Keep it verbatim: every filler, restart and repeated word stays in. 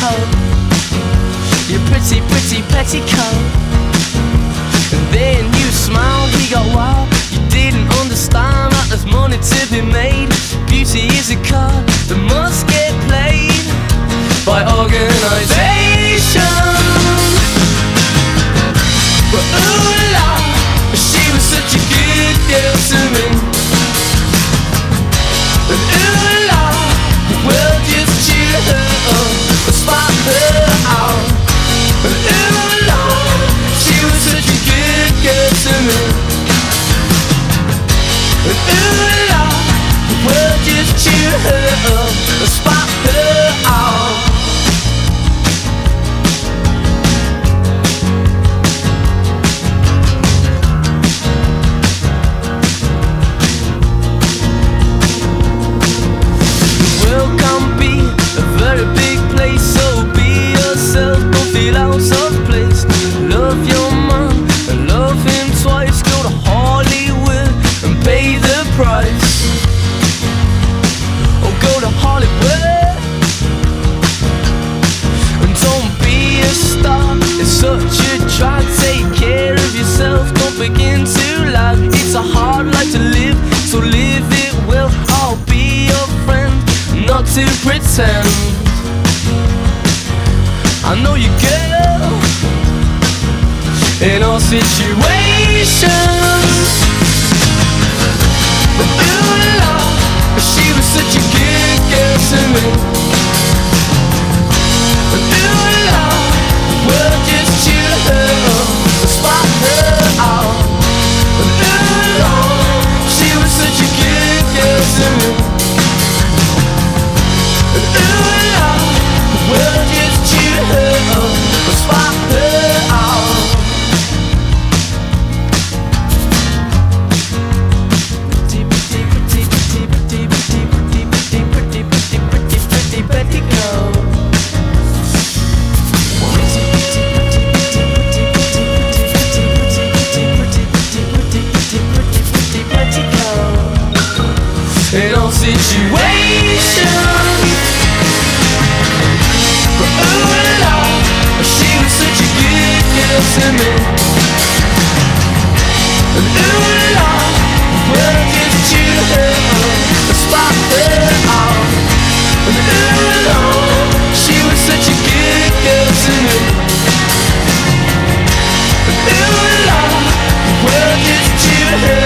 petticoat, your pretty, pretty petticoat. And then you smiled, he got wild. You didn't understand that there's money to be made. Beauty is a card that must get played by organisation. But ooh la, she was such a good girl to me. And ooh la, the world just cheer her up and spot her out. And ooh la, she was such a good girl to me. And ooh la, the world just cheer her up and spot her out. Begin to laugh. It's a hard life to live, so live it well. I'll be your friend, not to pretend. I know you, girl, in all situations. But ooh la, she was such a good girl to me. But ooh la, the world just cheered her up and spot her out. And ooh la, she was such a good girl to me. And ooh la, the world just cheered her up and spot her out. Pretty, pretty, pretty, pretty, pretty, pretty, pretty, pretty, pretty, pretty, pretty, pretty, pretty girl. In all situations. But ooh la, she was such a good girl to me. And ooh la, the world just cheered her up and spot her out. And ooh la, she was such a good girl to me. And ooh la, the world just cheered her